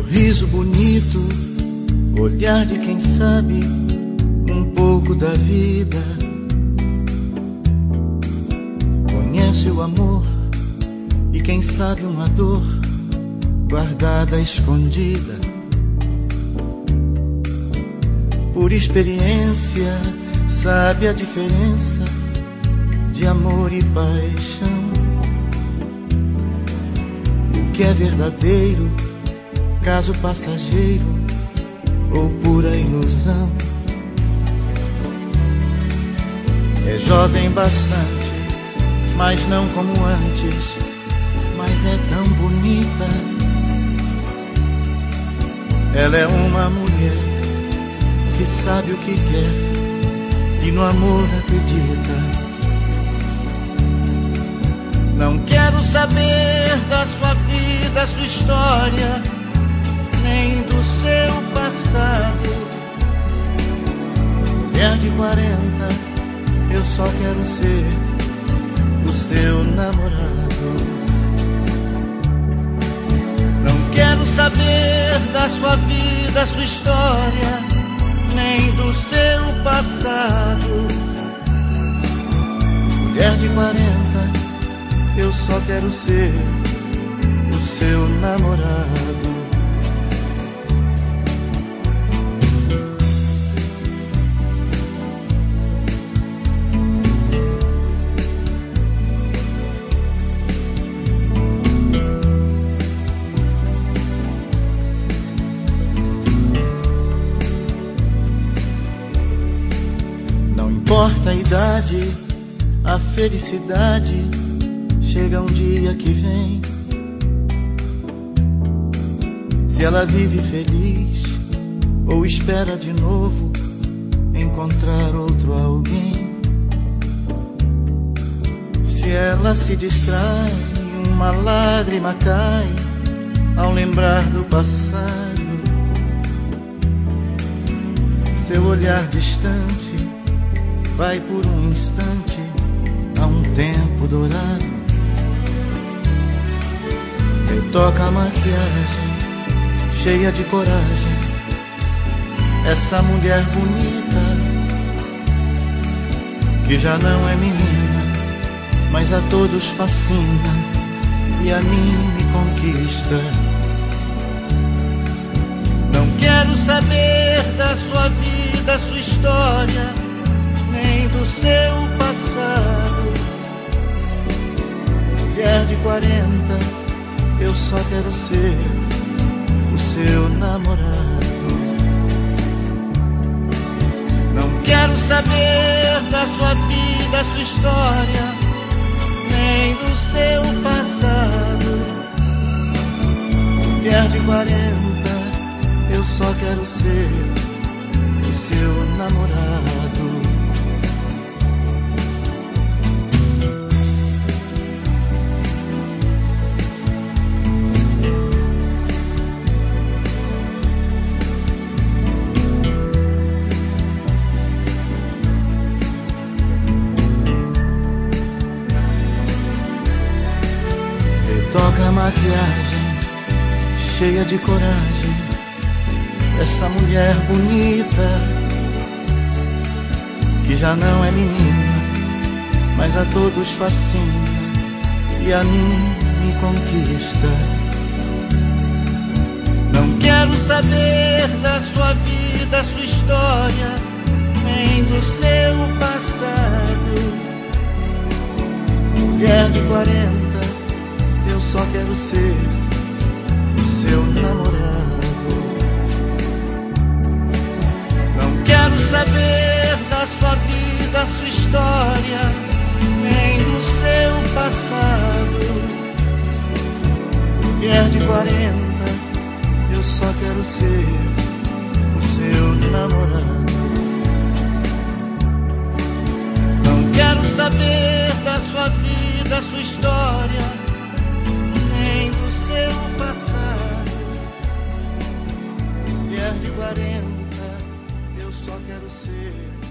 Sorriso bonito, olhar de quem sabe um pouco da vida. Conhece o amor e quem sabe uma dor guardada, escondida. Por experiência sabe a diferença de amor e paixão. O que é verdadeiro, caso passageiro ou pura ilusão. É jovem bastante, mas não como antes, mas é tão bonita. Ela é uma mulher que sabe o que quer e no amor acredita. Não quero saber da sua vida, sua história, nem do seu passado. Mulher de 40, eu só quero ser o seu namorado. Não quero saber da sua vida, sua história, nem do seu passado. Mulher de 40, eu só quero ser o seu namorado. Não importa a idade, a felicidade chega um dia que vem. Se ela vive feliz ou espera de novo encontrar outro alguém. Se ela se distrai, uma lágrima cai ao lembrar do passado. Seu olhar distante vai por um instante a um tempo dourado. Retoca a maquiagem, cheia de coragem, essa mulher bonita, que já não é menina, mas a todos fascina e a mim me conquista. Não quero saber da sua vida, sua história, nem do seu passado. Mulher de 40, eu só quero ser o seu namorado. Não quero saber da sua vida, sua história, nem do seu passado. Mulher de 40, eu só quero ser o seu namorado. Toca a maquiagem, cheia de coragem, essa mulher bonita, que já não é menina, mas a todos fascina e a mim me conquista. Não quero saber da sua vida, sua história, nem do seu passado. Mulher de 40, eu só quero ser o seu namorado. Não quero saber da sua vida, sua história, nem do seu passado. Mulher de 40, eu só quero ser o seu namorado. Não quero saber da sua vida, sua história, nem do seu passado. Mulher de 40, eu só quero ser